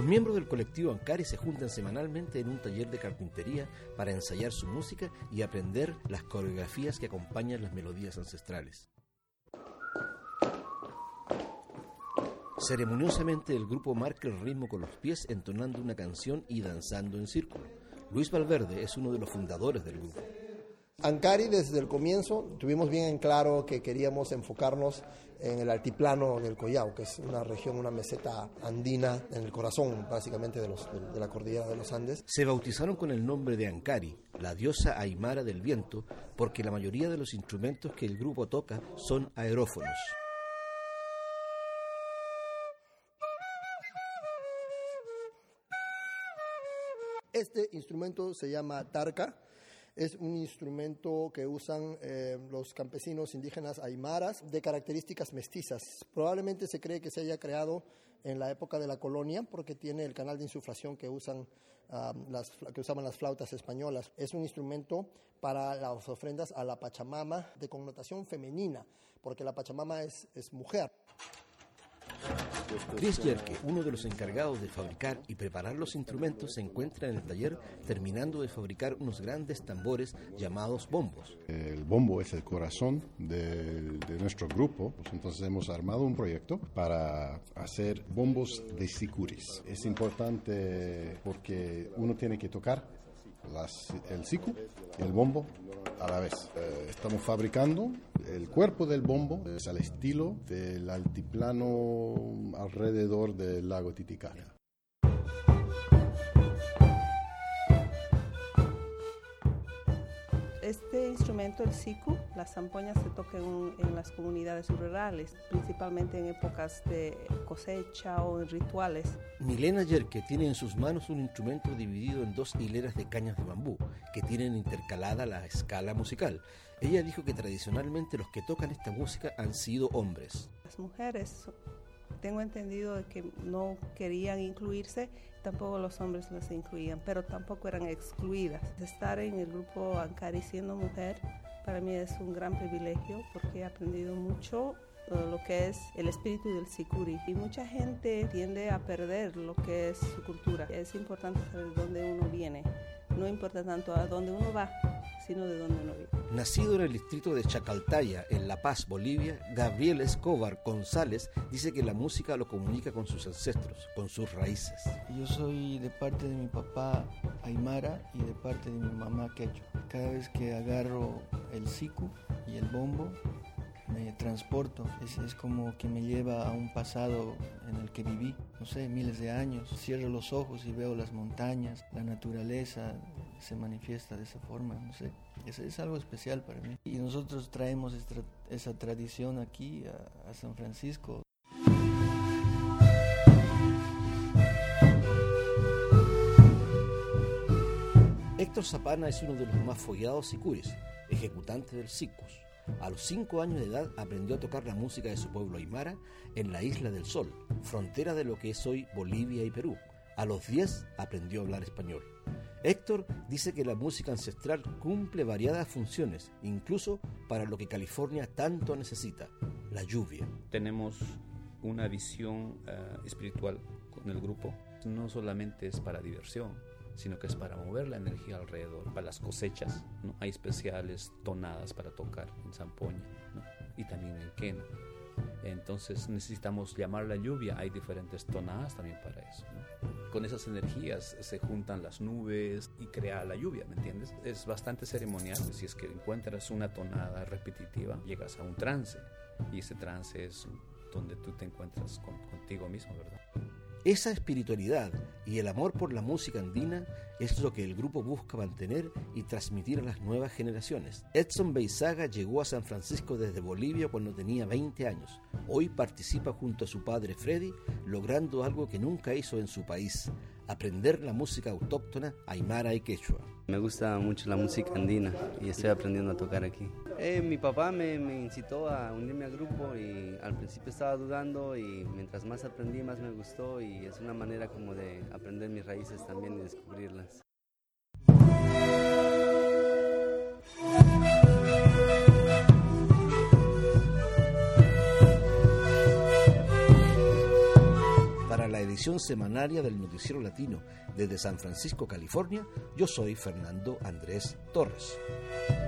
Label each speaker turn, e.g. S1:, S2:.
S1: miembros del colectivo Ancari se juntan semanalmente en un taller de carpintería para ensayar su música y aprender las coreografías que acompañan las melodías ancestrales. Ceremoniosamente el grupo marca el ritmo con los pies entonando una canción y danzando en círculo. Luis Valverde es uno de los fundadores del grupo.
S2: Ancari desde el comienzo tuvimos bien en claro que queríamos enfocarnos en el altiplano del Collao, que es una región, una meseta andina en el corazón básicamente de la cordillera de los Andes.
S1: Se bautizaron con el nombre de Ancari, la diosa aymara del viento, porque la mayoría de los instrumentos que el grupo toca son aerófonos.
S2: Este instrumento se llama tarca. Es un instrumento que usan los campesinos indígenas aymaras de características mestizas. Probablemente se cree que se haya creado en la época de la colonia porque tiene el canal de insuflación que usaban las flautas españolas. Es un instrumento para las ofrendas a la Pachamama de connotación femenina, porque la Pachamama es mujer.
S1: Chris Yerke, uno de los encargados de fabricar y preparar los instrumentos, se encuentra en el taller terminando de fabricar unos grandes tambores llamados bombos.
S3: El bombo es el corazón de nuestro grupo, entonces hemos armado un proyecto para hacer bombos de sicuris. Es importante porque uno tiene que tocar el sicu y el bombo a la vez. Estamos fabricando el cuerpo del bombo, es al estilo del altiplano alrededor del lago Titicaca.
S4: Este instrumento, el siku, la zampoña, se toca en las comunidades rurales, principalmente en épocas de cosecha o en rituales.
S1: Milena Yerke tiene en sus manos un instrumento dividido en 2 hileras de cañas de bambú, que tienen intercalada la escala musical. Ella dijo que tradicionalmente los que tocan esta música han sido hombres.
S4: Las mujeres, tengo entendido de que no querían incluirse, tampoco los hombres las incluían, pero tampoco eran excluidas. Estar en el grupo Ancari siendo mujer para mí es un gran privilegio porque he aprendido mucho lo que es el espíritu del sicuri, y mucha gente tiende a perder lo que es su cultura. Es importante saber de dónde uno viene, no importa tanto a dónde uno va, sino de dónde uno vive.
S1: Nacido en el distrito de Chacaltaya, en La Paz, Bolivia, Gabriel Escobar González dice que la música lo comunica con sus ancestros, con sus raíces.
S5: Yo soy de parte de mi papá aymara y de parte de mi mamá quechua. Cada vez que agarro el siku y el bombo, me transporto, es como que me lleva a un pasado en el que viví, no sé, miles de años. Cierro los ojos y veo las montañas, la naturaleza se manifiesta de esa forma, no sé, es algo especial para mí. Y nosotros traemos esa tradición aquí a San Francisco.
S1: Héctor Zapana es uno de los más fogueados sicuris, ejecutante del sikus. A los 5 años de edad aprendió a tocar la música de su pueblo aymara en la Isla del Sol, frontera de lo que es hoy Bolivia y Perú. A los 10 aprendió a hablar español. Héctor dice que la música ancestral cumple variadas funciones, incluso para lo que California tanto necesita, la lluvia.
S6: Tenemos una visión espiritual con el grupo. No solamente es para diversión, sino que es para mover la energía alrededor, para las cosechas, ¿no? Hay especiales tonadas para tocar en zampoña, ¿no? Y también en quena. Entonces necesitamos llamar la lluvia, hay diferentes tonadas también para eso, ¿no? Con esas energías se juntan las nubes y crea la lluvia, ¿me entiendes? Es bastante ceremonial. Si es que encuentras una tonada repetitiva, llegas a un trance, y ese trance es donde tú te encuentras contigo mismo, ¿verdad?
S1: Esa espiritualidad y el amor por la música andina es lo que el grupo busca mantener y transmitir a las nuevas generaciones. Edson Beizaga llegó a San Francisco desde Bolivia cuando tenía 20 años. Hoy participa junto a su padre Freddy, logrando algo que nunca hizo en su país: aprender la música autóctona aymara y quechua.
S7: Me gusta mucho la música andina y estoy aprendiendo a tocar aquí. Mi papá me incitó a unirme al grupo y al principio estaba dudando, y mientras más aprendí más me gustó, y es una manera como de aprender mis raíces también y descubrirlas.
S1: Para la edición edición semanaria del Noticiero Latino desde San Francisco, California, yo soy Fernando Andrés Torres.